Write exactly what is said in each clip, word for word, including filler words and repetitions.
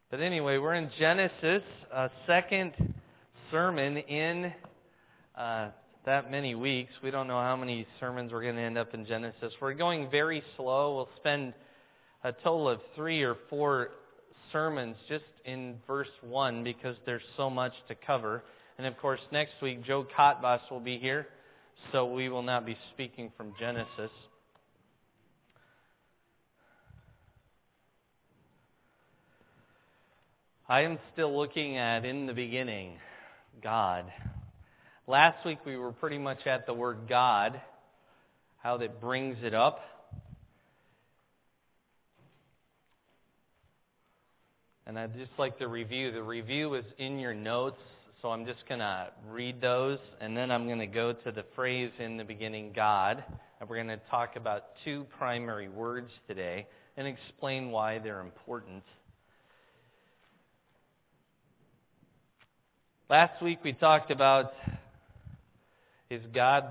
But anyway, we're in Genesis, a second sermon in uh, that many weeks. We don't know how many sermons we're going to end up in Genesis. We're going very slow. We'll spend a total of three or four sermons just in verse one because there's so much to cover. And of course, next week, Joe Kotbas will be here, so we will not be speaking from Genesis. I am still looking at, in the beginning, God. Last week we were pretty much at the word God, how that brings it up. And I'd just like to review. The review is in your notes, so I'm just going to read those, and then I'm going to go to the phrase in the beginning, God. And we're going to talk about two primary words today and explain why they're important. Last week we talked about, is God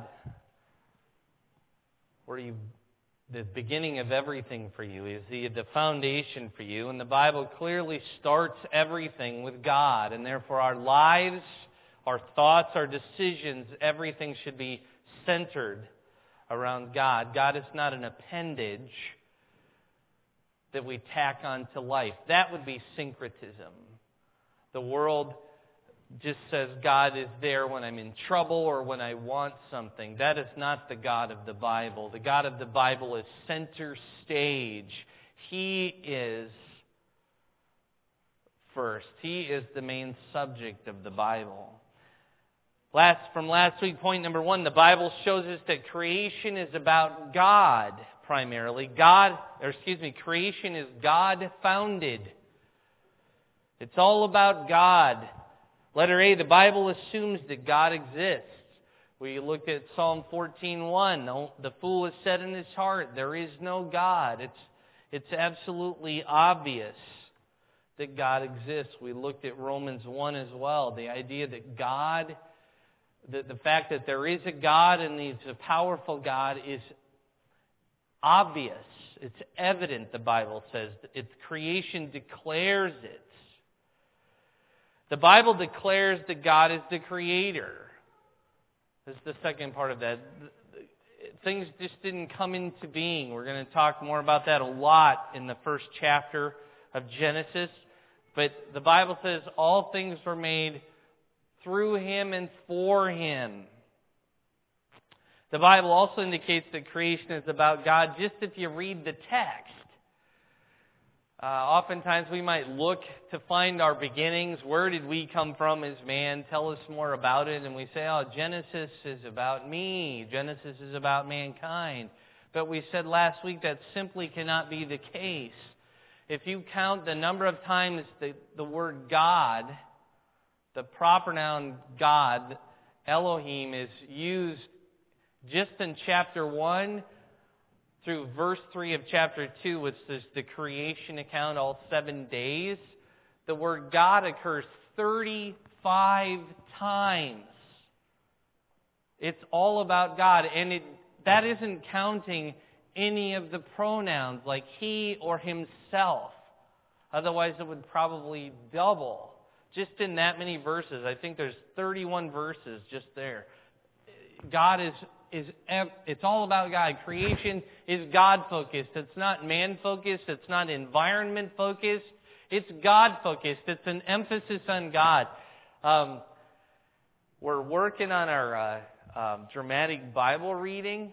where you, the beginning of everything for you? Is He the foundation for you? And the Bible clearly starts everything with God, and therefore our lives, our thoughts, our decisions, everything should be centered around God. God is not an appendage that we tack on to life. That would be syncretism. The world just says God is there when I'm in trouble or when I want something. That is not the God of the Bible. The God of the Bible is center stage. He is first. He is the main subject of the Bible. Last from last week, point number one, the Bible shows us that creation is about God primarily. God, or excuse me, creation is God-founded. It's all about God. Letter A, the Bible assumes that God exists. We looked at Psalm fourteen one. The fool has said in his heart, there is no God. It's, it's absolutely obvious that God exists. We looked at Romans one as well. The idea that God, the, the fact that there is a God and He's a powerful God is obvious. It's evident, the Bible says. Its creation declares it. The Bible declares that God is the Creator. This is the second part of that. Things just didn't come into being. We're going to talk more about that a lot in the first chapter of Genesis. But the Bible says all things were made through Him and for Him. The Bible also indicates that creation is about God just if you read the text. Uh, oftentimes we might look to find our beginnings. Where did we come from as man? Tell us more about it. And we say, oh, Genesis is about me. Genesis is about mankind. But we said last week that simply cannot be the case. If you count the number of times the, the word God, the proper noun God, Elohim, is used just in chapter one, through verse three of chapter two, which is the creation account, all seven days, the word God occurs thirty-five times. It's all about God, and it, that isn't counting any of the pronouns like He or Himself. Otherwise, it would probably double. Just in that many verses, I think there's thirty-one verses just there. God is Is it's all about God. Creation is God-focused. It's not man-focused. It's not environment-focused. It's God-focused. It's an emphasis on God. Um, we're working on our uh, um, dramatic Bible reading,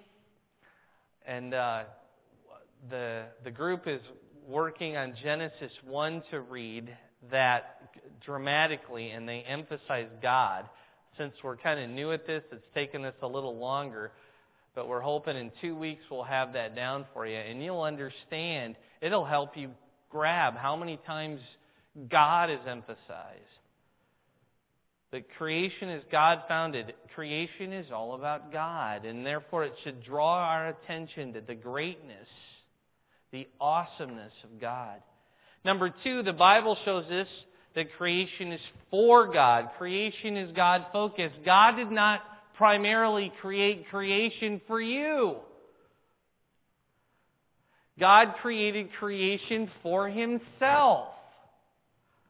and uh, the the group is working on Genesis one to read that dramatically, and they emphasize God. Since we're kind of new at this, it's taken us a little longer. But we're hoping in two weeks we'll have that down for you. And you'll understand, it'll help you grab how many times God is emphasized. That creation is God-founded. Creation is all about God. And therefore it should draw our attention to the greatness, the awesomeness of God. Number two, the Bible shows us that creation is for God. Creation is God-focused. God did not primarily create creation for you. God created creation for Himself.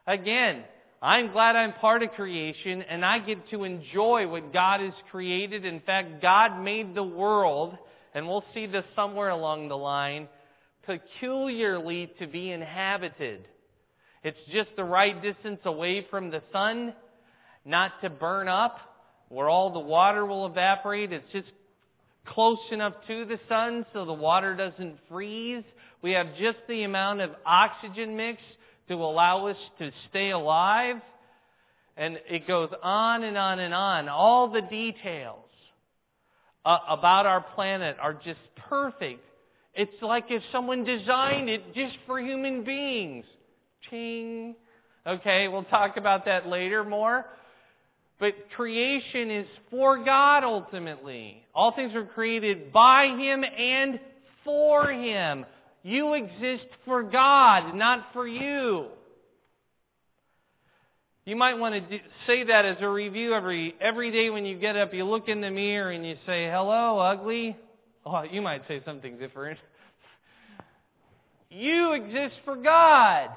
Again, I'm glad I'm part of creation, and I get to enjoy what God has created. In fact, God made the world, and we'll see this somewhere along the line, peculiarly to be inhabited. It's just the right distance away from the sun, not to burn up, where all the water will evaporate. It's just close enough to the sun so the water doesn't freeze. We have just the amount of oxygen mix to allow us to stay alive. And it goes on and on and on. All the details uh, about our planet are just perfect. It's like if someone designed it just for human beings. Ching. Okay, we'll talk about that later more. But creation is for God ultimately. All things were created by Him and for Him. You exist for God, not for you. You might want to do, say that as a review every every day when you get up. You look in the mirror and you say, "Hello, ugly." Oh, you might say something different. You exist for God.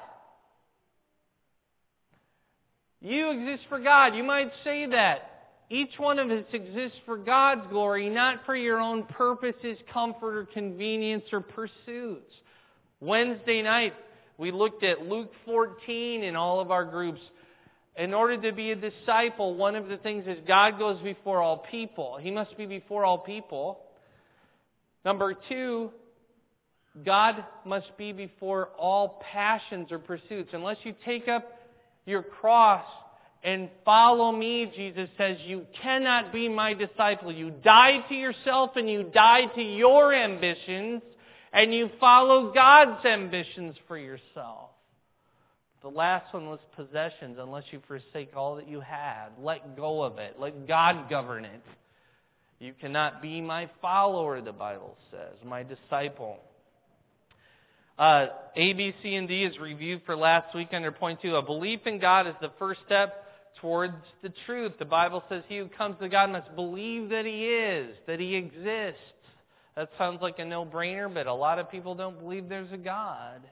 You exist for God. You might say that. Each one of us exists for God's glory, not for your own purposes, comfort, or convenience, or pursuits. Wednesday night, we looked at Luke fourteen in all of our groups. In order to be a disciple, one of the things is God goes before all people. He must be before all people. Number two, God must be before all passions or pursuits. Unless you take up your cross and follow me, Jesus says, you cannot be my disciple. You die to yourself and you die to your ambitions and you follow God's ambitions for yourself. The last one was possessions. Unless you forsake all that you had, let go of it. Let God govern it. You cannot be my follower, the Bible says, my disciple. Uh, A, B, C, and D is reviewed for last week under point two. A belief in God is the first step towards the truth. The Bible says he who comes to God must believe that He is, that He exists. That sounds like a no-brainer, but a lot of people don't believe there's a God.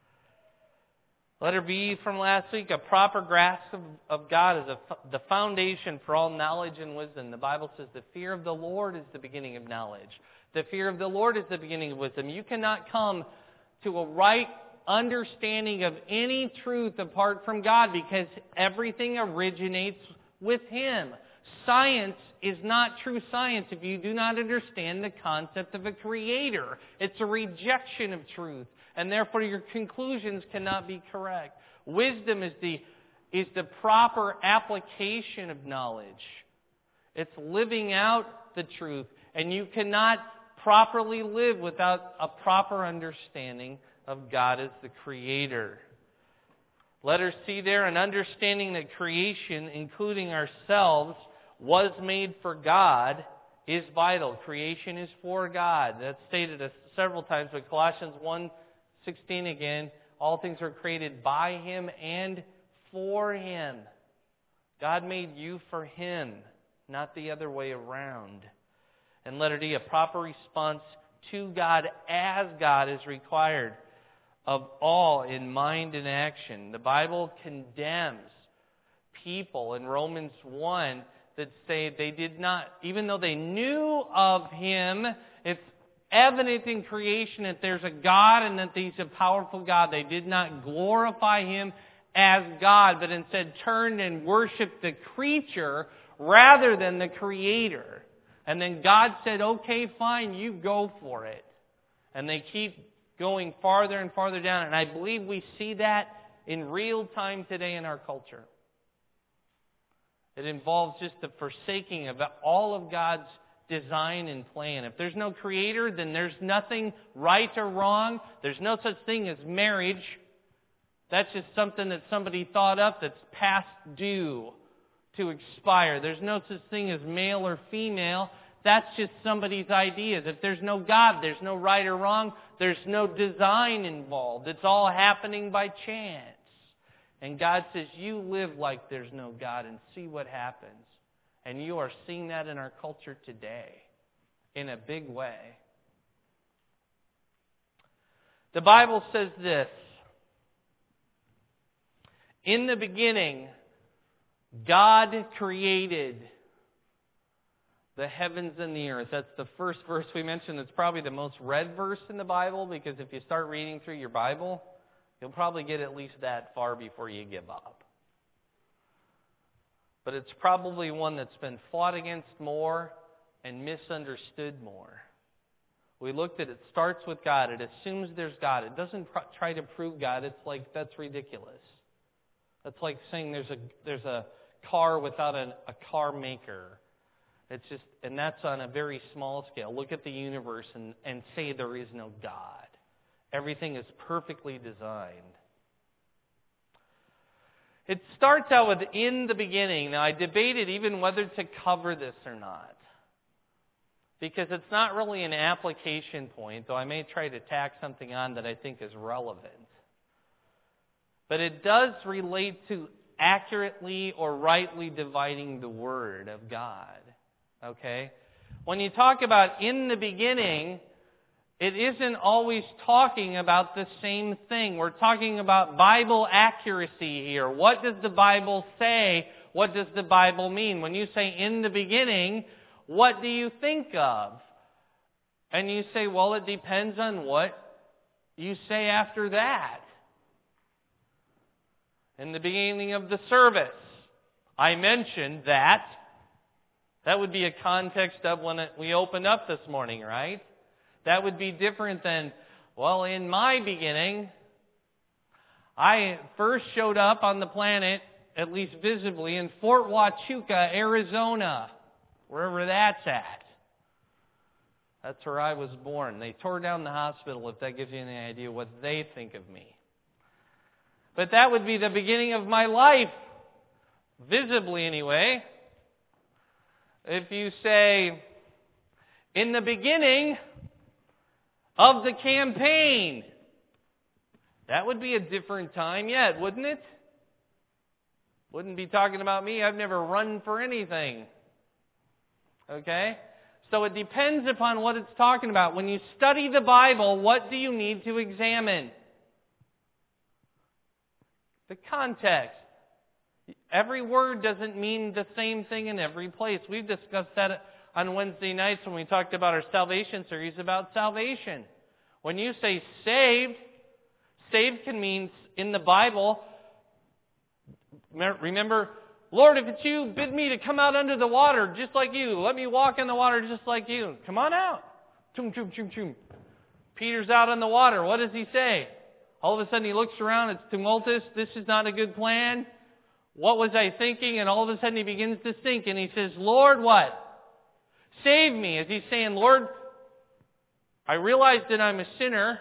Letter B from last week, a proper grasp of, of God is a, the foundation for all knowledge and wisdom. The Bible says the fear of the Lord is the beginning of knowledge. The fear of the Lord is the beginning of wisdom. You cannot come to a right understanding of any truth apart from God because everything originates with Him. Science is not true science if you do not understand the concept of a creator. It's a rejection of truth, and therefore your conclusions cannot be correct. Wisdom is the, is the proper application of knowledge. It's living out the truth, and you cannot properly live without a proper understanding of God as the Creator. Letter C there, an understanding that creation, including ourselves, was made for God is vital. Creation is for God. That's stated several times, but Colossians one sixteen again, all things are created by Him and for Him. God made you for Him, not the other way around. And letter D, a proper response to God as God is required of all in mind and action. The Bible condemns people in Romans one that say they did not, even though they knew of Him, it's evident in creation that there's a God and that He's a powerful God. They did not glorify Him as God, but instead turned and worshiped the creature rather than the Creator. And then God said, okay, fine, you go for it. And they keep going farther and farther down. And I believe we see that in real time today in our culture. It involves just the forsaking of all of God's design and plan. If there's no Creator, then there's nothing right or wrong. There's no such thing as marriage. That's just something that somebody thought up that's past due to expire. There's no such thing as male or female. That's just somebody's ideas. If there's no God, there's no right or wrong. There's no design involved. It's all happening by chance. And God says, you live like there's no God and see what happens. And you are seeing that in our culture today in a big way. The Bible says this, In the beginning, God created the heavens and the earth. That's the first verse we mentioned. It's probably the most read verse in the Bible, because if you start reading through your Bible, you'll probably get at least that far before you give up. But it's probably one that's been fought against more and misunderstood more. We looked at it, it starts with God. It assumes there's God. It doesn't pr- try to prove God. It's like, that's ridiculous. That's like saying there's a there's a car without a, a car maker. It's just, and that's on a very small scale. Look at the universe and, and say there is no God. Everything is perfectly designed. It starts out with in the beginning. Now, I debated even whether to cover this or not, because it's not really an application point, though I may try to tack something on that I think is relevant. But it does relate to accurately or rightly dividing the Word of God. Okay? When you talk about in the beginning, it isn't always talking about the same thing. We're talking about Bible accuracy here. What does the Bible say? What does the Bible mean? When you say in the beginning, what do you think of? And you say, well, it depends on what you say after that. In the beginning of the service, I mentioned that. That would be a context of when it, we opened up this morning, right? That would be different than, well, in my beginning, I first showed up on the planet, at least visibly, in Fort Huachuca, Arizona, wherever that's at. That's where I was born. They tore down the hospital, if that gives you any idea what they think of me. But that would be the beginning of my life, visibly anyway. If you say, in the beginning of the campaign, that would be a different time yet, wouldn't it? Wouldn't be talking about me. I've never run for anything. Okay? So it depends upon what it's talking about. When you study the Bible, what do you need to examine? The context. Every word doesn't mean the same thing in every place. We've discussed that on Wednesday nights when we talked about our salvation series about salvation. When you say saved, saved can mean in the Bible, remember, Lord, if it's you, bid me to come out under the water just like you. Let me walk in the water just like you. Come on out. Choom, choom, choom, choom. Peter's out on the water. What does he say? All of a sudden he looks around. It's tumultuous. This is not a good plan. What was I thinking? And all of a sudden he begins to think. And he says, Lord, what? Save me. As he's saying, Lord, I realize that I'm a sinner.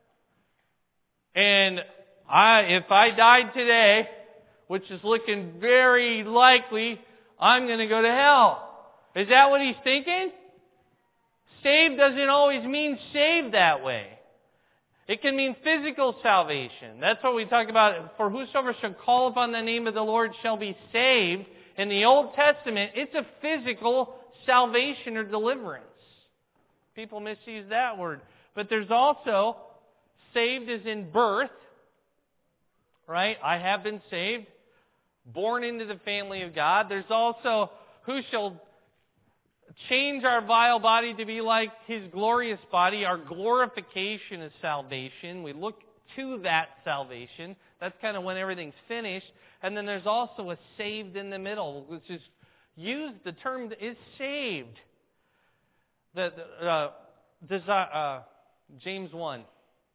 And I, if I died today, which is looking very likely, I'm going to go to hell. Is that what he's thinking? Saved doesn't always mean saved that way. It can mean physical salvation. That's what we talk about. For whosoever shall call upon the name of the Lord shall be saved. In the Old Testament, it's a physical salvation or deliverance. People misuse that word. But there's also saved as in birth. Right? I have been saved. Born into the family of God. There's also who shall change our vile body to be like His glorious body. Our glorification is salvation. We look to that salvation. That's kind of when everything's finished. And then there's also a saved in the middle, which is used, the term is saved. The, the uh, desi- uh, James one.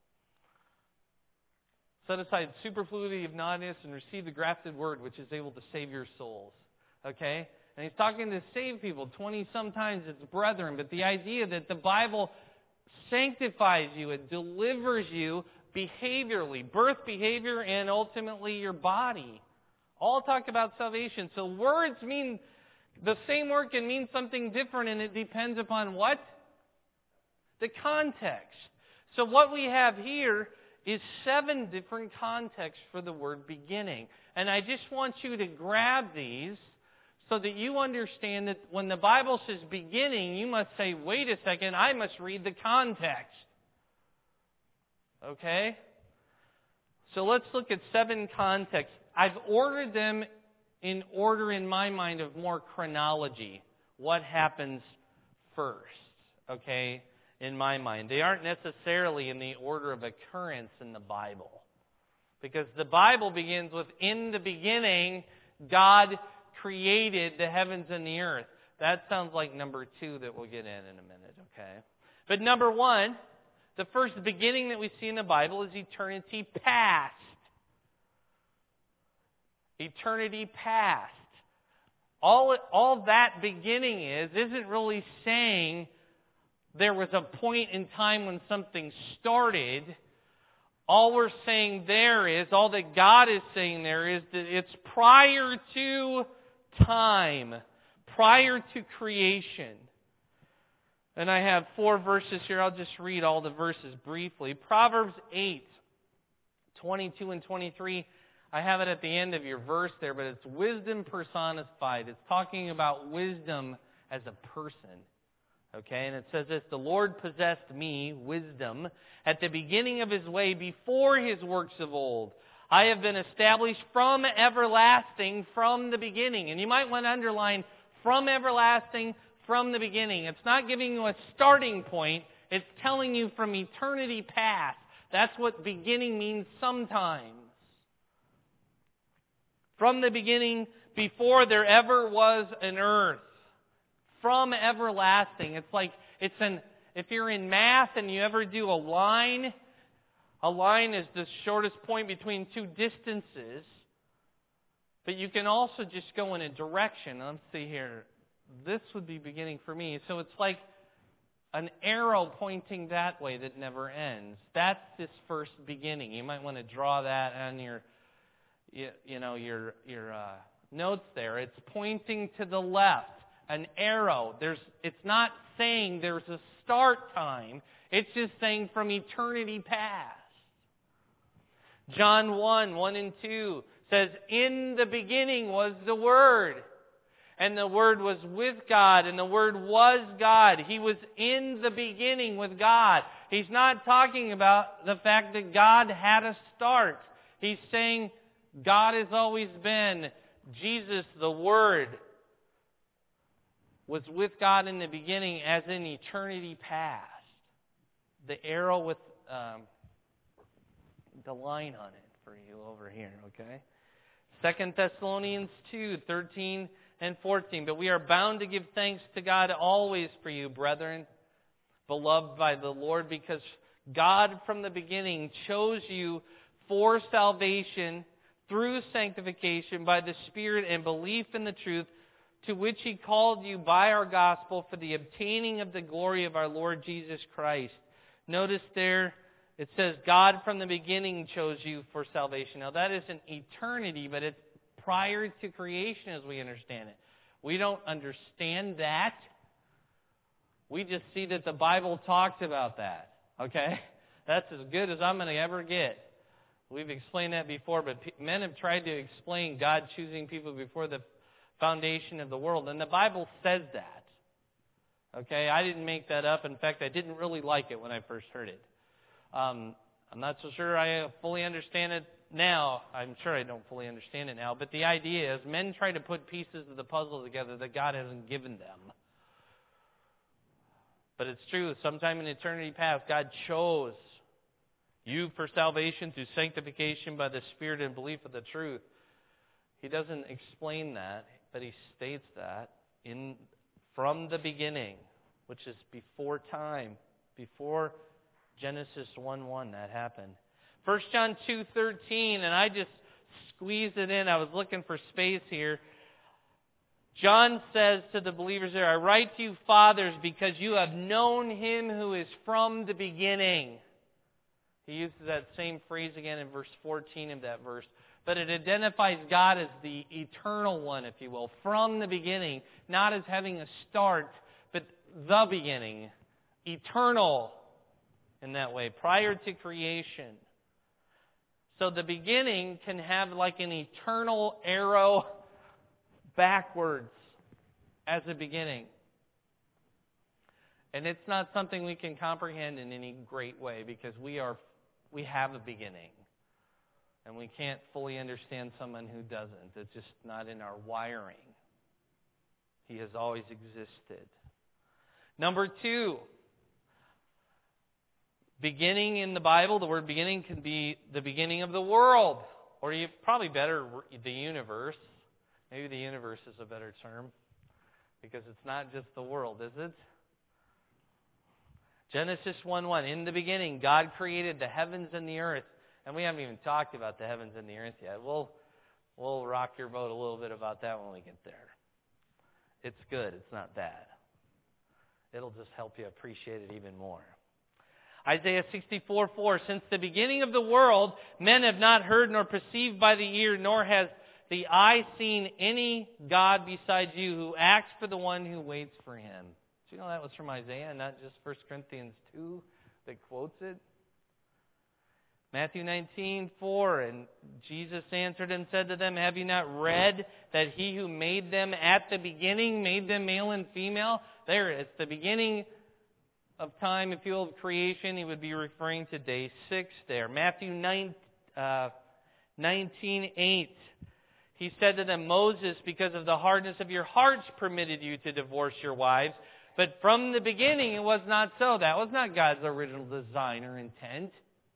Set aside superfluity of naughtiness and receive the grafted word, which is able to save your souls. Okay? And he's talking to save people. twenty-some times it's brethren. But the idea that the Bible sanctifies you, it delivers you behaviorally, birth behavior, and ultimately your body. All talk about salvation. So words mean, the same word can mean something different, and it depends upon what? The context. So what we have here is seven different contexts for the word beginning. And I just want you to grab these so that you understand that when the Bible says beginning, you must say, wait a second, I must read the context. Okay? So let's look at seven contexts. I've ordered them in order in my mind of more chronology. What happens first, okay, in my mind. They aren't necessarily in the order of occurrence in the Bible. Because the Bible begins with, in the beginning, God created the heavens and the earth. That sounds like number two that we'll get in in a minute, okay? But number one, the first beginning that we see in the Bible is eternity past. Eternity past. All, all that beginning is, isn't really saying there was a point in time when something started. All we're saying there is, all that God is saying there is that it's prior to time, prior to creation. And I have four verses here. I'll just read all the verses briefly. Proverbs eight, twenty-two and twenty-three. I have it at the end of your verse there, but it's wisdom personified. It's talking about wisdom as a person. Okay, and it says this, the Lord possessed me, wisdom, at the beginning of His way, before His works of old. I have been established from everlasting, from the beginning. And you might want to underline, from everlasting, from the beginning. It's not giving you a starting point. It's telling you from eternity past. That's what beginning means sometimes. From the beginning, before there ever was an earth. From everlasting. It's like, it's an, if you're in math and you ever do a line, a line is the shortest point between two distances. But you can also just go in a direction. Let's see here. This would be beginning for me. So it's like an arrow pointing that way that never ends. That's this first beginning. You might want to draw that on your, you, you know, your your uh, notes there. It's pointing to the left. An arrow. There's, it's not saying there's a start time. It's just saying from eternity past. John one, one and two says, in the beginning was the Word. And the Word was with God. And the Word was God. He was in the beginning with God. He's not talking about the fact that God had a start. He's saying God has always been. Jesus, the Word, was with God in the beginning as in eternity past. The arrow with um, the line on it for you over here, okay? Second Thessalonians two, thirteen and fourteen. But we are bound to give thanks to God always for you, brethren, beloved by the Lord, because God from the beginning chose you for salvation through sanctification by the Spirit and belief in the truth, to which He called you by our gospel for the obtaining of the glory of our Lord Jesus Christ. Notice there, it says, God from the beginning chose you for salvation. Now that isn't eternity, but it's prior to creation as we understand it. We don't understand that. We just see that the Bible talks about that. Okay? That's as good as I'm going to ever get. We've explained that before, but men have tried to explain God choosing people before the foundation of the world. And the Bible says that. Okay, I didn't make that up. In fact, I didn't really like it when I first heard it. Um, I'm not so sure I fully understand it now. I'm sure I don't fully understand it now. But the idea is men try to put pieces of the puzzle together that God hasn't given them. But it's true. Sometime in eternity past, God chose you for salvation through sanctification by the Spirit and belief of the truth. He doesn't explain that, but He states that in from the beginning, which is before time, before Genesis one one, that happened. First John two thirteen, and I just squeezed it in. I was looking for space here. John says to the believers there, I write to you, fathers, because you have known Him who is from the beginning. He uses that same phrase again in verse fourteen of that verse. But it identifies God as the eternal one, if you will, from the beginning, not as having a start, but the beginning, eternal in that way, prior to creation. So the beginning can have like an eternal arrow backwards as a beginning. And it's not something we can comprehend in any great way because we are we have a beginning. And we can't fully understand someone who doesn't. It's just not in our wiring. He has always existed. Number two, beginning in the Bible, the word beginning can be the beginning of the world. Or you probably better, the universe. Maybe the universe is a better term. Because it's not just the world, is it? Genesis one one, in the beginning, God created the heavens and the earth. And we haven't even talked about the heavens and the earth yet. We'll, we'll rock your boat a little bit about that when we get there. It's good. It's not bad. It'll just help you appreciate it even more. Isaiah sixty-four four, since the beginning of the world, men have not heard nor perceived by the ear, nor has the eye seen any God besides you who acts for the one who waits for him. Do you know that was from Isaiah, not just First Corinthians two that quotes it? Matthew nineteen four, and Jesus answered and said to them, have you not read that he who made them at the beginning made them male and female? There, it's the beginning of time, if you will, of creation. He would be referring to day six there. Matthew nine, uh, nineteen eight, he said to them, Moses, because of the hardness of your hearts, permitted you to divorce your wives. But from the beginning it was not so. That was not God's original design or intent.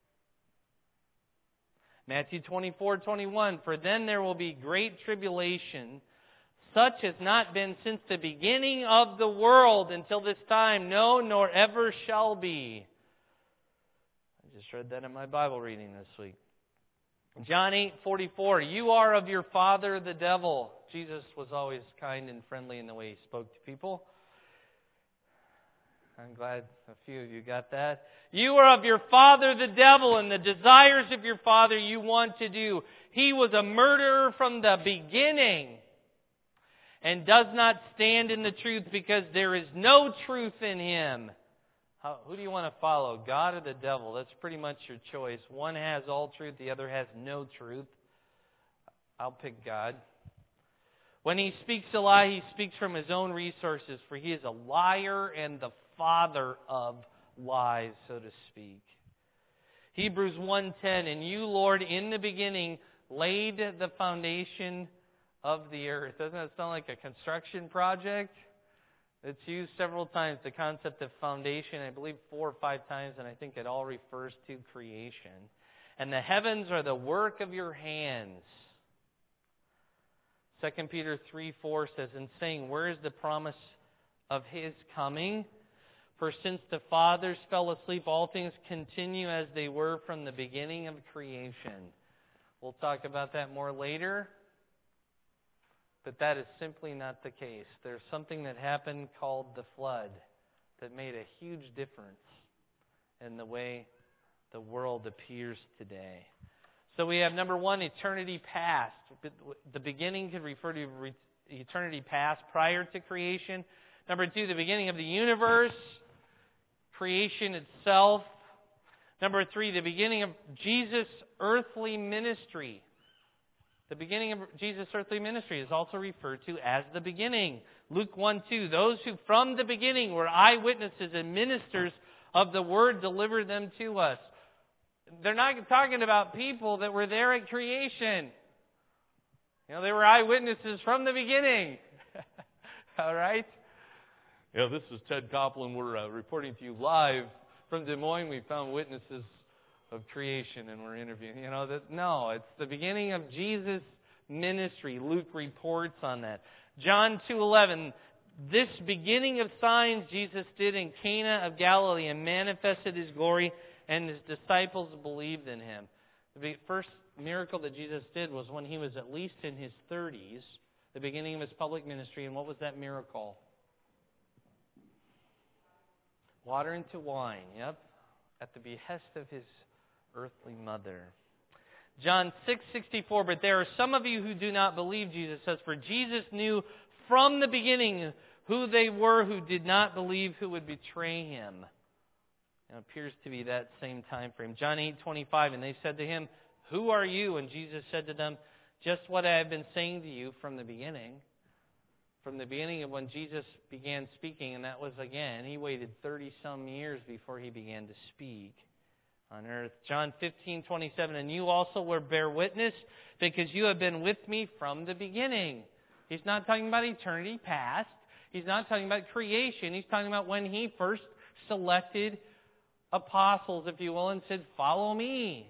Matthew twenty-four twenty-one, for then there will be great tribulation, such has not been since the beginning of the world until this time, no, nor ever shall be. I just read that in my Bible reading this week. John eight forty-four, you are of your father the devil. Jesus was always kind and friendly in the way he spoke to people. I'm glad a few of you got that. You are of your father the devil, and the desires of your father you want to do. He was a murderer from the beginning, and does not stand in the truth, because there is no truth in him. How, who do you want to follow, God or the devil? That's pretty much your choice. One has all truth, the other has no truth. I'll pick God. When he speaks a lie, he speaks from his own resources, for he is a liar and the father of lies, so to speak. Hebrews one ten, and you, Lord, in the beginning laid the foundation of the earth. Doesn't that sound like a construction project? It's used several times, the concept of foundation, I believe four or five times, and I think it all refers to creation. And the heavens are the work of your hands. Second Peter three four says, and saying, where is the promise of his coming? For since the fathers fell asleep, all things continue as they were from the beginning of creation. We'll talk about that more later. But that is simply not the case. There's something that happened called the flood that made a huge difference in the way the world appears today. So we have, number one, eternity past. The beginning could refer to eternity past prior to creation. Number two, the beginning of the universe, creation itself. Number three, the beginning of Jesus' earthly ministry. The beginning of Jesus' earthly ministry is also referred to as the beginning. Luke one two, those who from the beginning were eyewitnesses and ministers of the word delivered them to us. They're not talking about people that were there at creation. You know, they were eyewitnesses from the beginning. All right? Yeah, this is Ted Copeland. We're uh, reporting to you live from Des Moines. We found witnesses of creation and we're interviewing. You know, that no, it's the beginning of Jesus' ministry. Luke reports on that. John two eleven, this beginning of signs Jesus did in Cana of Galilee and manifested his glory, and his disciples believed in him. The first miracle that Jesus did was when he was at least in his thirties, the beginning of his public ministry. And what was that miracle? Water into wine, yep, at the behest of his earthly mother. John six sixty-four, but there are some of you who do not believe, Jesus says, for Jesus knew from the beginning who they were who did not believe, who would betray him. It appears to be that same time frame. John eight twenty-five, and they said to him, who are you? And Jesus said to them, just what I have been saying to you from the beginning. From the beginning of when Jesus began speaking, and that was again, he waited thirty-some years before he began to speak. on earth. John fifteen twenty-seven, and you also will bear witness because you have been with me from the beginning. He's not talking about eternity past. He's not talking about creation. He's talking about when he first selected apostles, if you will, and said, follow me.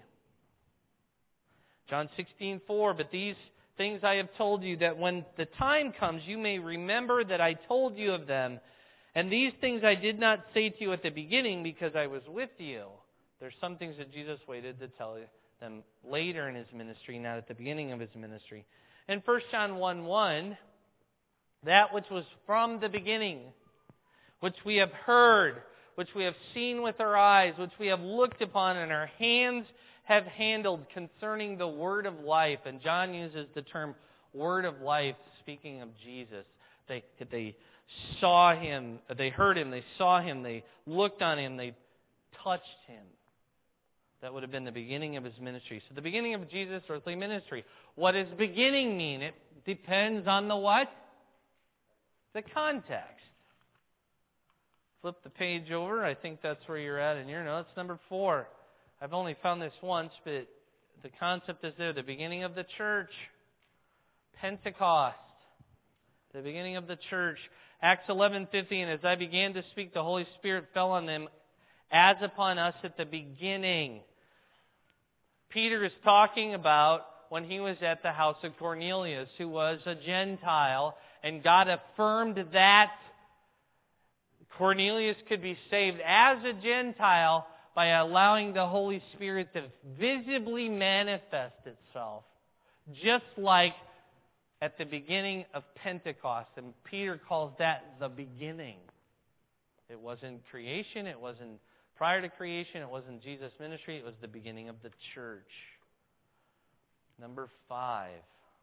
John sixteen four, but these things I have told you, that when the time comes you may remember that I told you of them. And these things I did not say to you at the beginning because I was with you. There's some things that Jesus waited to tell them later in his ministry, not at the beginning of his ministry. And First John one one, that which was from the beginning, which we have heard, which we have seen with our eyes, which we have looked upon, and our hands have handled concerning the word of life. And John uses the term word of life, speaking of Jesus. They, they saw him, they heard him, they saw him, they looked on him, they touched him. That would have been the beginning of his ministry. So the beginning of Jesus' earthly ministry. What does beginning mean? It depends on the what? The context. Flip the page over. I think that's where you're at in your notes. Number four. I've only found this once, but the concept is there. The beginning of the church. Pentecost. The beginning of the church. Acts eleven fifteen. As I began to speak, the Holy Spirit fell on them as upon us at the beginning. Peter is talking about when he was at the house of Cornelius, who was a Gentile, and God affirmed that Cornelius could be saved as a Gentile by allowing the Holy Spirit to visibly manifest itself, just like at the beginning of Pentecost. And Peter calls that the beginning. It wasn't creation, it wasn't prior to creation, it wasn't Jesus' ministry, it was the beginning of the church. Number five.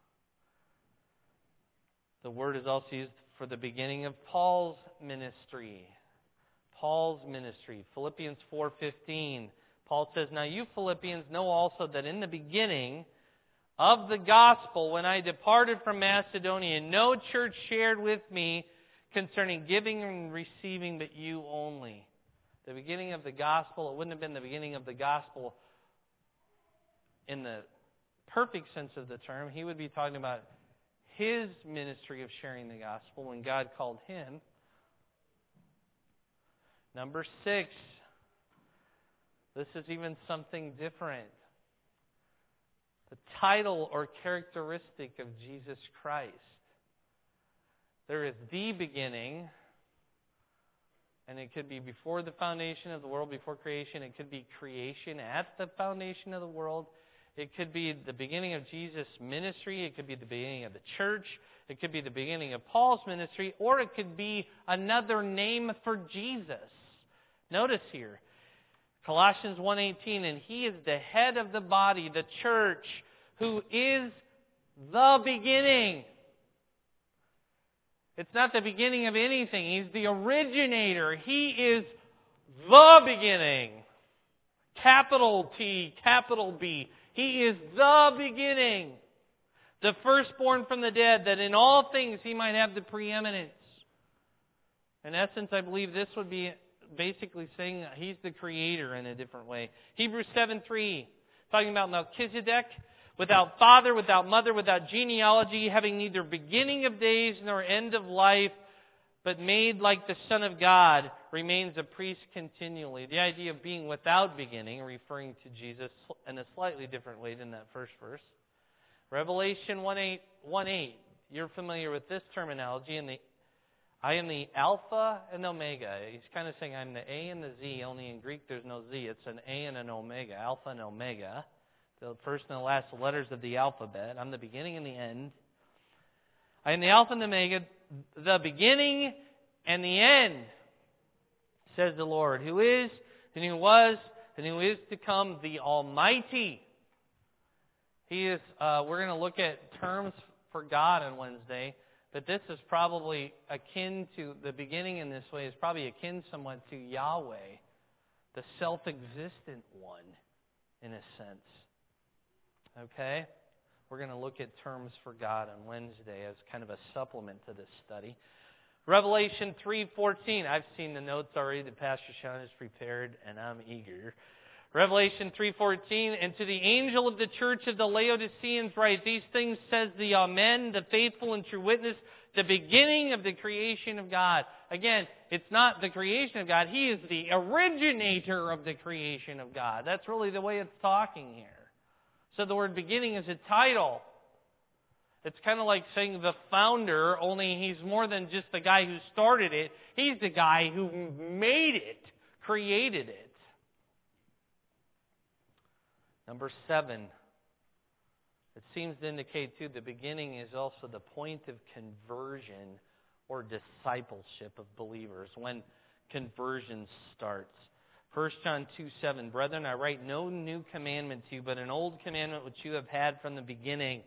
The word is also used for the beginning of Paul's ministry. Paul's ministry. Philippians four fifteen. Paul says, now you Philippians know also that in the beginning of the gospel, when I departed from Macedonia, no church shared with me concerning giving and receiving, but you only. The beginning of the gospel, it wouldn't have been the beginning of the gospel in the perfect sense of the term. He would be talking about his ministry of sharing the gospel when God called him. Number six. This is even something different. The title or characteristic of Jesus Christ. There is the beginning, and it could be before the foundation of the world, before creation. It could be creation at the foundation of the world. It could be the beginning of Jesus' ministry. It could be the beginning of the church. It could be the beginning of Paul's ministry. Or it could be another name for Jesus. Notice here, Colossians one eighteen, and he is the head of the body, the church, who is the beginning. It's not the beginning of anything. He's the originator. He is the beginning. Capital T, capital B. He is the beginning. The firstborn from the dead, that in all things he might have the preeminence. In essence, I believe this would be basically saying he's the creator in a different way. Hebrews seven three, talking about Melchizedek, without father, without mother, without genealogy, having neither beginning of days nor end of life, but made like the Son of God, remains a priest continually. The idea of being without beginning, referring to Jesus in a slightly different way than that first verse. Revelation one eight, you're familiar with this terminology. In the, I am the Alpha and Omega. He's kind of saying I'm the A and the Z, only in Greek there's no Z. It's an A and an Omega, Alpha and Omega. The first and the last letters of the alphabet. I'm the beginning and the end. I am the Alpha and the Omega, the beginning and the end, says the Lord, who is, and who was, and who is to come, the Almighty. He is, uh, we're going to look at terms for God on Wednesday, but this is probably akin to, the beginning in this way is probably akin somewhat to Yahweh, the self-existent one, in a sense. Okay? We're going to look at terms for God on Wednesday as kind of a supplement to this study. Revelation three fourteen. I've seen the notes already that Pastor Sean has prepared, and I'm eager. Revelation three fourteen, and to the angel of the church of the Laodiceans write, these things says the Amen, the faithful and true witness, the beginning of the creation of God. Again, it's not the creation of God. He is the originator of the creation of God. That's really the way it's talking here. So the word beginning is a title. It's kind of like saying the founder, only he's more than just the guy who started it. He's the guy who made it, created it. Number seven, it seems to indicate, too, the beginning is also the point of conversion or discipleship of believers, when conversion starts. First John two seven, brethren, I write no new commandment to you, but an old commandment which you have had from the beginning.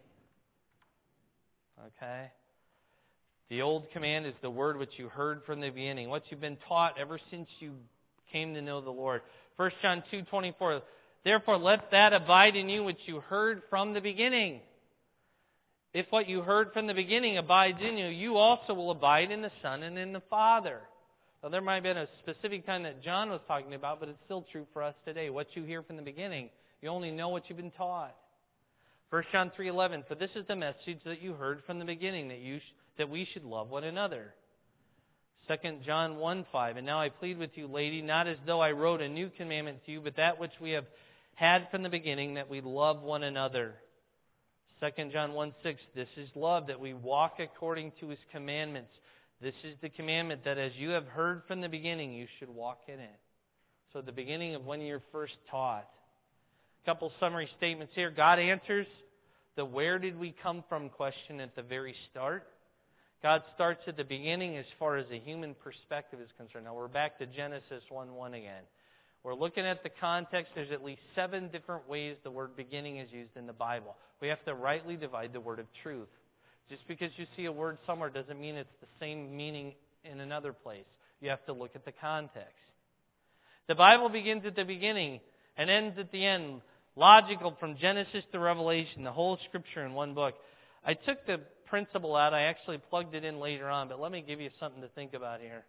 Okay? The old command is the word which you heard from the beginning, what you've been taught ever since you came to know the Lord. First John two twenty-four, therefore let that abide in you which you heard from the beginning. If what you heard from the beginning abides in you, you also will abide in the Son and in the Father. Now, there might have been a specific time that John was talking about, but it's still true for us today. What you hear from the beginning, you only know what you've been taught. First John three eleven, for this is the message that you heard from the beginning, that you sh- that we should love one another. Second John one five, and now I plead with you, lady, not as though I wrote a new commandment to you, but that which we have had from the beginning, that we love one another. Second John one six, this is love, that we walk according to His commandments. This is the commandment, that as you have heard from the beginning, you should walk in it. So the beginning of when you're first taught. A couple summary statements here. God answers the where did we come from question at the very start. God starts at the beginning as far as a human perspective is concerned. Now we're back to Genesis one one again. We're looking at the context. There's at least seven different ways the word beginning is used in the Bible. We have to rightly divide the word of truth. Just because you see a word somewhere doesn't mean it's the same meaning in another place. You have to look at the context. The Bible begins at the beginning and ends at the end. Logical from Genesis to Revelation, the whole Scripture in one book. I took the principle out. I actually plugged it in later on, but let me give you something to think about here.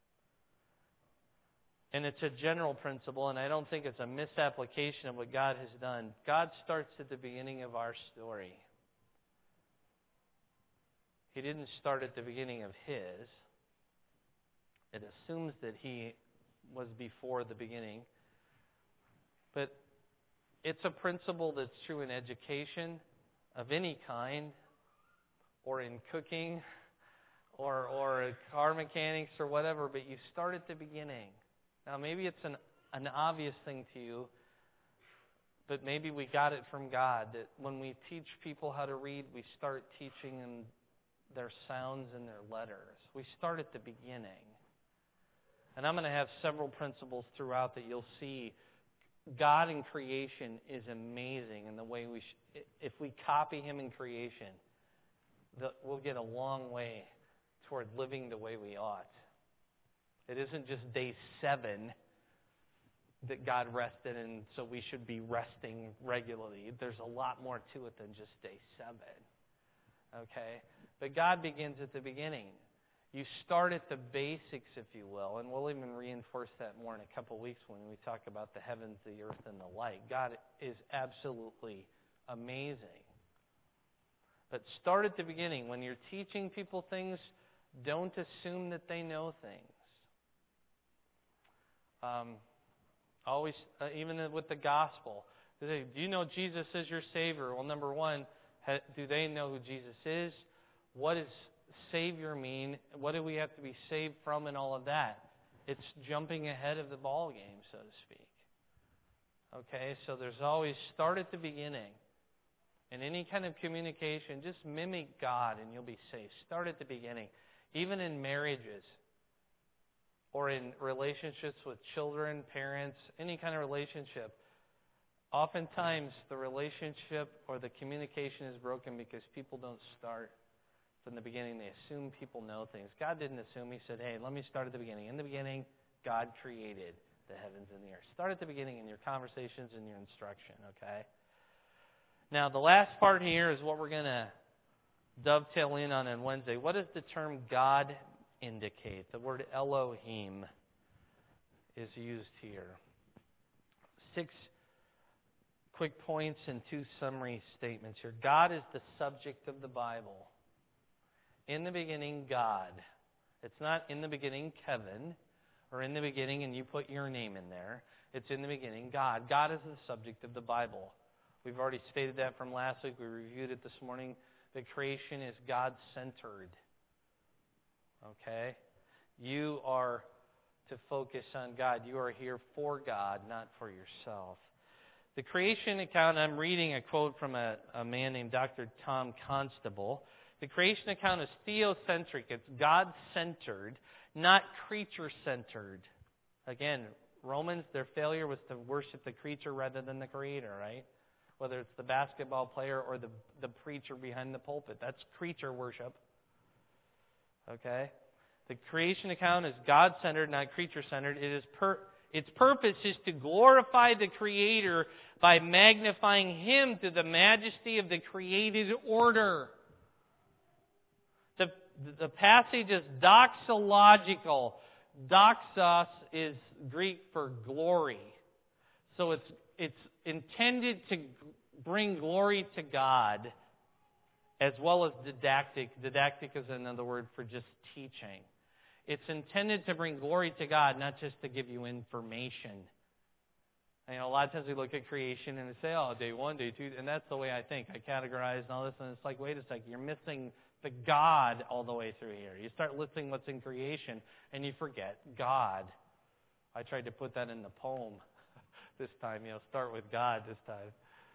And it's a general principle, and I don't think it's a misapplication of what God has done. God starts at the beginning of our story. He didn't start at the beginning of His. It assumes that He was before the beginning. But it's a principle that's true in education of any kind, or in cooking, or or car mechanics, or whatever, but you start at the beginning. Now, maybe it's an, an obvious thing to you, but maybe we got it from God, that when we teach people how to read, we start teaching them their sounds and their letters. We start at the beginning. And I'm going to have several principles throughout that you'll see. God in creation is amazing in the way we, sh- if we copy Him in creation, the, we'll get a long way toward living the way we ought. It isn't just day seven that God rested, and so we should be resting regularly. There's a lot more to it than just day seven. Okay? But God begins at the beginning. You start at the basics, if you will, and we'll even reinforce that more in a couple weeks when we talk about the heavens, the earth, and the light. God is absolutely amazing. But start at the beginning. When you're teaching people things, don't assume that they know things. Um, always, uh, even with the gospel, they say, do you know Jesus is your Savior? Well, number one, ha, do they know who Jesus is? What does Savior mean? What do we have to be saved from and all of that? It's jumping ahead of the ball game, so to speak. Okay, so there's always start at the beginning. In any kind of communication, just mimic God and you'll be safe. Start at the beginning. Even in marriages or in relationships with children, parents, any kind of relationship, oftentimes the relationship or the communication is broken because people don't start from the beginning. They assume people know things. God didn't assume. He said, hey, let me start at the beginning. In the beginning, God created the heavens and the earth. Start at the beginning in your conversations and your instruction, okay? Now, the last part here is what we're going to dovetail in on on Wednesday. What does the term God indicate? The word Elohim is used here. Six quick points and two summary statements here. God is the subject of the Bible. In the beginning, God. It's not in the beginning, Kevin, or in the beginning and you put your name in there. It's in the beginning, God. God is the subject of the Bible. We've already stated that from last week. We reviewed it this morning. The creation is God-centered. Okay? You are to focus on God. You are here for God, not for yourself. The creation account, I'm reading a quote from a, a man named Doctor Tom Constable. The creation account is theocentric. It's God-centered, not creature-centered. Again, Romans, their failure was to worship the creature rather than the Creator, right? Whether it's the basketball player or the, the preacher behind the pulpit. That's creature worship. Okay? The creation account is God-centered, not creature-centered. It is per, its purpose is to glorify the Creator by magnifying Him to the majesty of the created order. The, the passage is doxological. Doxos is Greek for glory. So it's it's intended to bring glory to God as well as didactic. Didactic is another word for just teaching. It's intended to bring glory to God, not just to give you information. You know, a lot of times we look at creation and we say, oh, day one, day two, and that's the way I think. I categorize and all this, and it's like, wait a second, you're missing the God all the way through here. You start listing what's in creation, and you forget God. I tried to put that in the poem this time. You know, start with God this time.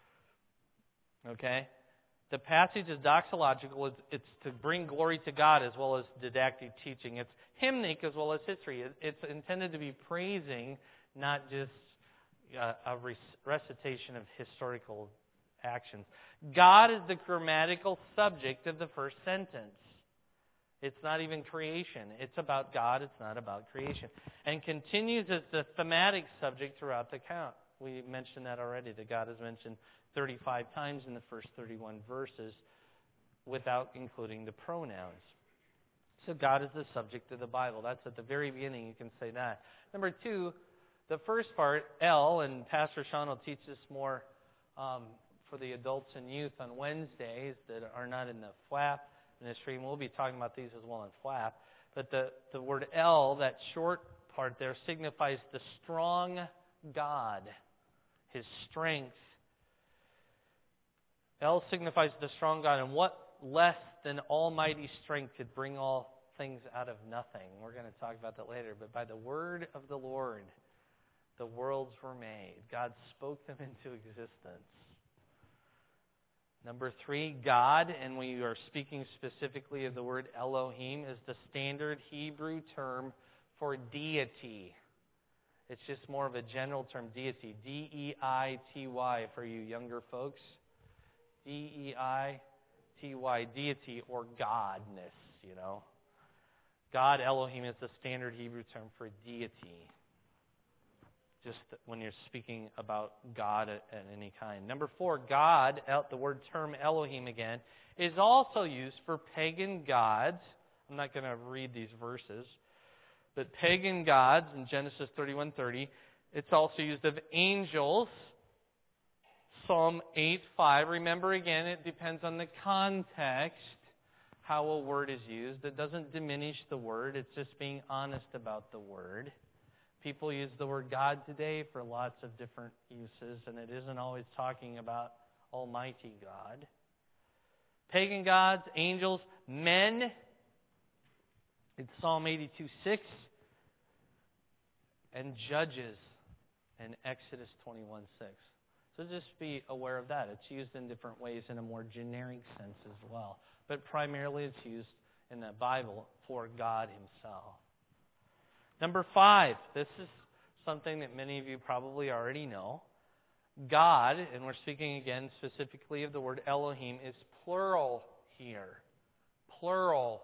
Okay? The passage is doxological. It's, it's to bring glory to God as well as didactic teaching. It's hymnic as well as history. It, it's intended to be praising, not just uh, a recitation of historical actions. God is the grammatical subject of the first sentence. It's not even creation. It's about God. It's not about creation. And continues as the thematic subject throughout the account. We mentioned that already, that God is mentioned thirty-five times in the first thirty-one verses without including the pronouns. So God is the subject of the Bible. That's at the very beginning. You can say that. Number two, the first part, L, and Pastor Sean will teach this more um, for the adults and youth on Wednesdays that are not in the F W A P ministry, and we'll be talking about these as well in F W A P. But the, the word L, that short part there, signifies the strong God, His strength. L signifies the strong God, and what less than almighty strength could bring all things out of nothing? We're going to talk about that later. But by the word of the Lord, the worlds were made. God spoke them into existence. Number three, God, and we are speaking specifically of the word Elohim, is the standard Hebrew term for deity. It's just more of a general term, deity. D E I T Y for you younger folks. D E I T Y, deity or godness, you know. God, Elohim, is the standard Hebrew term for deity. Just when you're speaking about God at, at any kind. Number four, God, the word term Elohim again, is also used for pagan gods. I'm not going to read these verses. But pagan gods in Genesis thirty-one thirty. It's also used of angels. Psalm eight five. Remember again, it depends on the context how a word is used. It doesn't diminish the word. It's just being honest about the word. People use the word God today for lots of different uses, and it isn't always talking about Almighty God. Pagan gods, angels, men. It's Psalm eighty-two six. And judges in Exodus twenty-one six. So just be aware of that. It's used in different ways in a more generic sense as well. But primarily it's used in the Bible for God Himself. Number five, this is something that many of you probably already know. God, and we're speaking again specifically of the word Elohim, is plural here. Plural.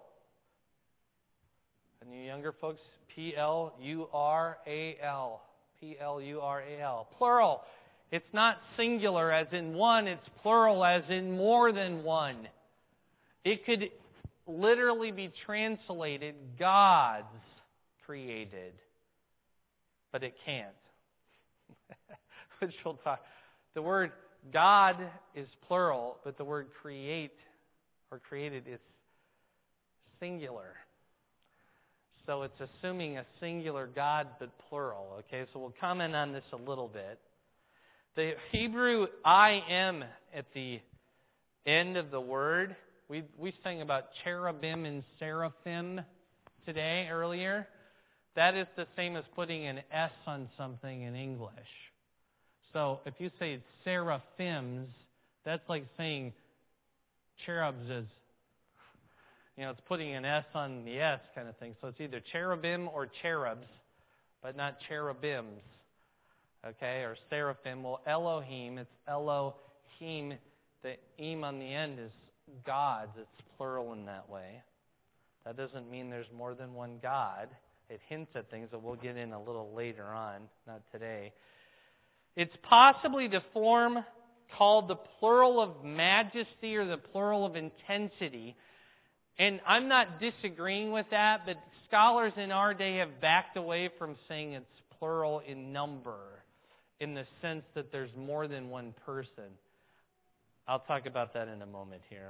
And you younger folks, P L U R A L. P L U R A L. Plural. It's not singular as in one, it's plural as in more than one. It could literally be translated gods created, but it can't. Which we'll talk. The word God is plural, but the word create or created is singular. So it's assuming a singular God, but plural. Okay, so we'll comment on this a little bit. The Hebrew I am at the end of the word, we we sang about cherubim and seraphim today, earlier. That is the same as putting an S on something in English. So if you say seraphims, that's like saying cherubs is, you know, it's putting an S on the S kind of thing. So it's either cherubim or cherubs, but not cherubims. Okay, or seraphim. Well, Elohim, it's Elohim. The im on the end is gods. It's plural in that way. That doesn't mean there's more than one God. It hints at things that we'll get in a little later on, not today. It's possibly the form called the plural of majesty or the plural of intensity. And I'm not disagreeing with that, but scholars in our day have backed away from saying it's plural in number, in the sense that there's more than one person. I'll talk about that in a moment here.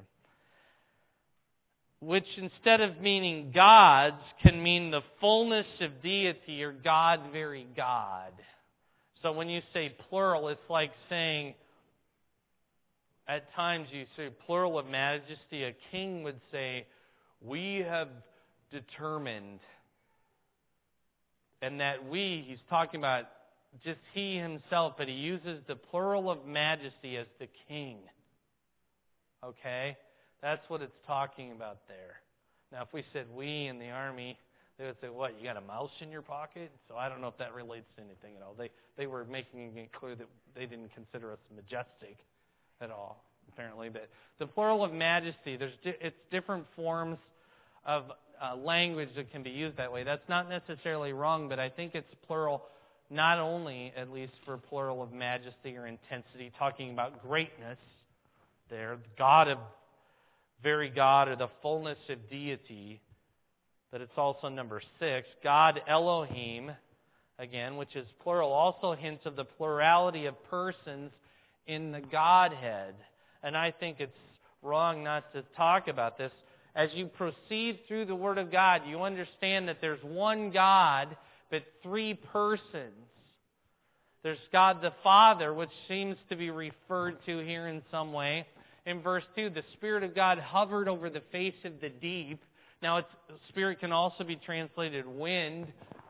Which, instead of meaning gods, can mean the fullness of deity or God, very God. So when you say plural, it's like saying, at times you say plural of majesty, a king would say, we have determined. And that we, he's talking about just he himself, but he uses the plural of majesty as the king. Okay? That's what it's talking about there. Now, if we said we in the army, they would say, what, you got a mouse in your pocket? So I don't know if that relates to anything at all. They they were making it clear that they didn't consider us majestic at all, apparently. But the plural of majesty, there's di- it's different forms of uh, language that can be used that way. That's not necessarily wrong, but I think it's plural not only, at least for plural of majesty or intensity, talking about greatness there, God of very God, or the fullness of deity, but it's also number six. God Elohim, again, which is plural, also hints of the plurality of persons in the Godhead. And I think it's wrong not to talk about this. As you proceed through the Word of God, you understand that there's one God, but three persons. There's God the Father, which seems to be referred to here in some way. In verse two, the Spirit of God hovered over the face of the deep. Now, it's, Spirit can also be translated wind.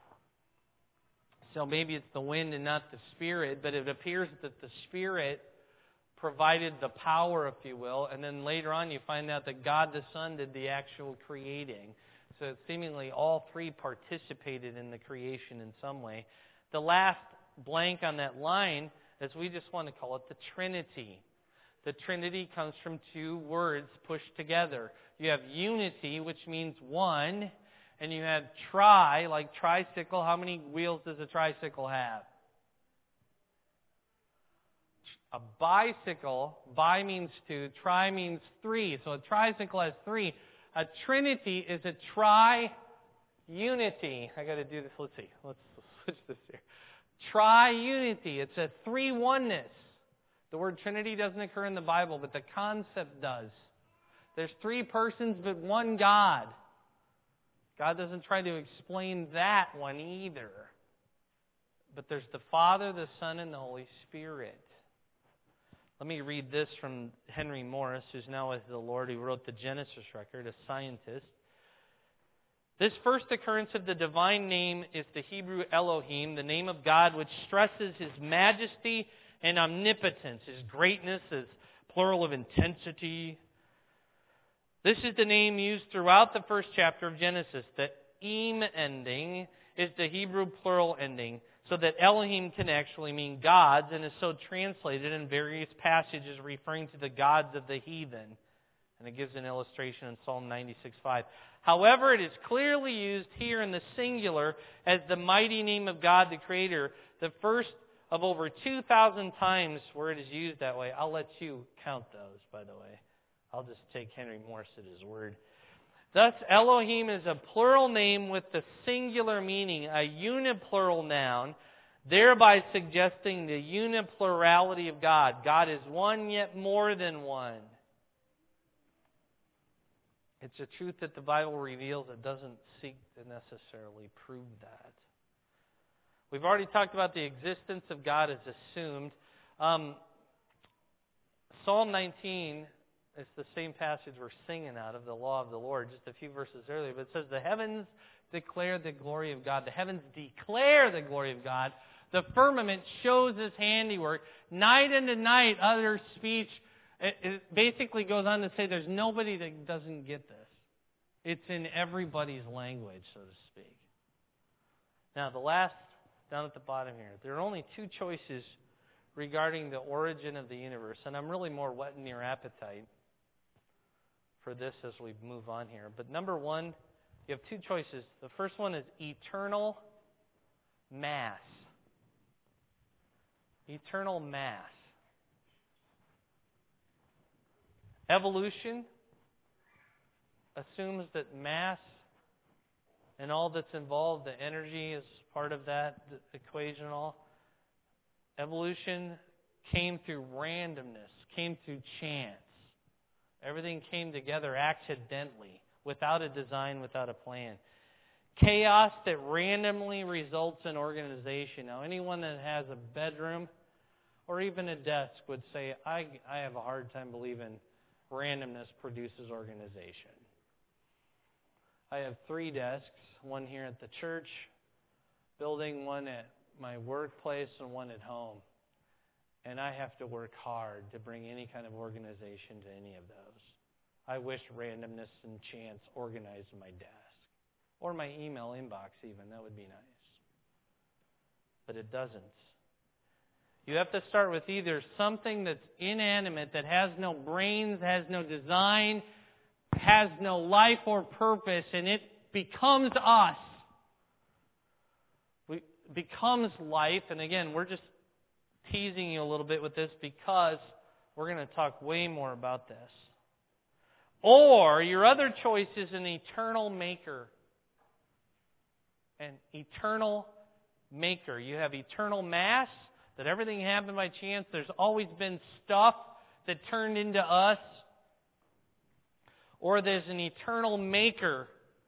So maybe it's the wind and not the Spirit. But it appears that the Spirit provided the power, if you will. And then later on you find out that God the Son did the actual creating. So seemingly all three participated in the creation in some way. The last blank on that line is we just want to call it the Trinity. The Trinity comes from two words pushed together. You have unity, which means one, and you have tri, like tricycle. How many wheels does a tricycle have? A bicycle, bi means two, tri means three. So a tricycle has three. A trinity is a tri-unity. I got to do this. Let's see. Let's switch this here. Tri-unity. It's a three-oneness. The word Trinity doesn't occur in the Bible, but the concept does. There's three persons, but one God. God doesn't try to explain that one either. But there's the Father, the Son, and the Holy Spirit. Let me read this from Henry Morris, who's now with the Lord, who wrote the Genesis record, a scientist. This first occurrence of the divine name is the Hebrew Elohim, the name of God which stresses His majesty and omnipotence, His greatness, His plural of intensity. This is the name used throughout the first chapter of Genesis. The im ending is the Hebrew plural ending, so that Elohim can actually mean gods, and is so translated in various passages referring to the gods of the heathen. And it gives an illustration in Psalm ninety-six five. However, it is clearly used here in the singular as the mighty name of God the Creator, the first of over two thousand times where it is used that way. I'll let you count those, by the way. I'll just take Henry Morris at his word. Thus, Elohim is a plural name with the singular meaning, a uniplural noun, thereby suggesting the uniplurality of God. God is one, yet more than one. It's a truth that the Bible reveals. It doesn't seek to necessarily prove that. We've already talked about the existence of God as assumed. Um, Psalm nineteen is the same passage we're singing out of, the law of the Lord, just a few verses earlier. But it says, the heavens declare the glory of God. The heavens declare the glory of God. The firmament shows His handiwork. Night into night, other speech. It, it basically goes on to say there's nobody that doesn't get this. It's in everybody's language, so to speak. Now, the last, down at the bottom here, there are only two choices regarding the origin of the universe. And I'm really more whetting your appetite for this as we move on here. But number one, you have two choices. The first one is eternal mass. Eternal mass. Evolution assumes that mass and all that's involved, the energy is part of that equation and all. Evolution came through randomness, came through chance. Everything came together accidentally, without a design, without a plan. Chaos that randomly results in organization. Now, anyone that has a bedroom or even a desk would say, I, I have a hard time believing randomness produces organization. I have three desks, one here at the church building, one at my workplace, and one at home. And I have to work hard to bring any kind of organization to any of those. I wish randomness and chance organized my desk. Or my email inbox even. That would be nice. But it doesn't. You have to start with either something that's inanimate, that has no brains, has no design, has no life or purpose, and it becomes us. We, becomes life. And again, we're just teasing you a little bit with this because we're going to talk way more about this. Or your other choice is an eternal maker. An eternal maker. You have eternal mass, that everything happened by chance. There's always been stuff that turned into us. Or there's an eternal maker.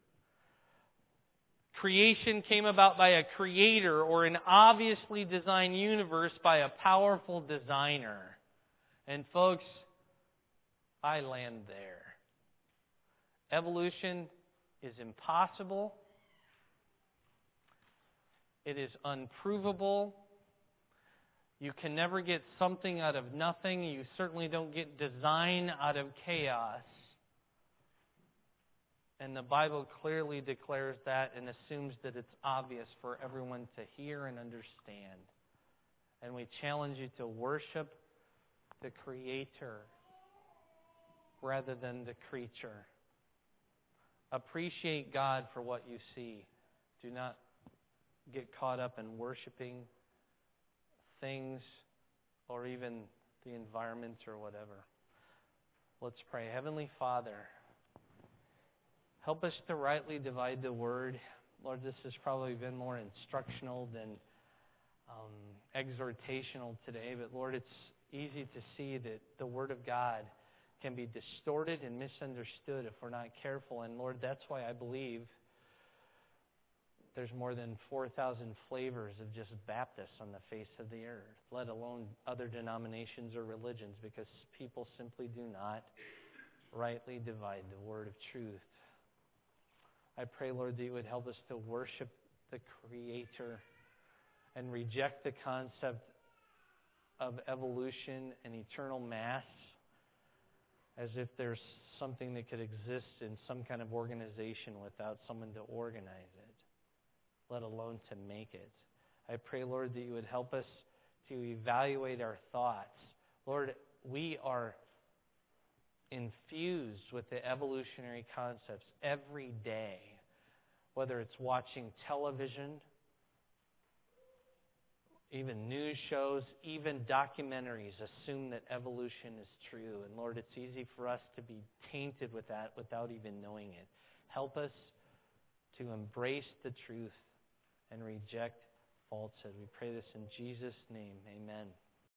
Creation came about by a creator or an obviously designed universe by a powerful designer. And folks, I land there. Evolution is impossible. It is unprovable. You can never get something out of nothing. You certainly don't get design out of chaos. And the Bible clearly declares that and assumes that it's obvious for everyone to hear and understand. And we challenge you to worship the Creator rather than the creature. Appreciate God for what you see. Do not get caught up in worshiping things or even the environment or whatever. Let's pray. Heavenly Father, help us to rightly divide the Word. Lord, this has probably been more instructional than um, exhortational today, but Lord, it's easy to see that the Word of God can be distorted and misunderstood if we're not careful. And Lord, that's why I believe there's more than four thousand flavors of just Baptists on the face of the earth, let alone other denominations or religions, because people simply do not rightly divide the word of truth. I pray, Lord, that you would help us to worship the Creator and reject the concept of evolution and eternal mass as if there's something that could exist in some kind of organization without someone to organize it, let alone to make it. I pray, Lord, that you would help us to evaluate our thoughts. Lord, we are infused with the evolutionary concepts every day, whether it's watching television, even news shows, even documentaries assume that evolution is true. And Lord, it's easy for us to be tainted with that without even knowing it. Help us to embrace the truth and reject falsehood. We pray this in Jesus' name. Amen.